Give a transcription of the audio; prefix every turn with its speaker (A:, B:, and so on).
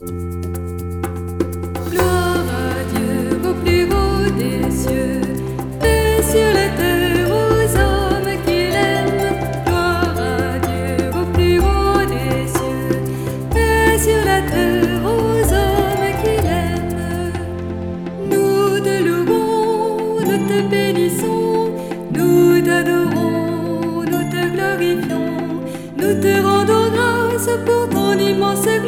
A: Gloire à Dieu au plus haut des cieux, paix sur la terre aux hommes qu'il aime. Gloire à Dieu au plus haut des cieux, paix sur la terre aux hommes qu'il aime. Nous te louons, nous te bénissons, nous t'adorons, nous te glorifions, nous te rendons grâce pour ton immense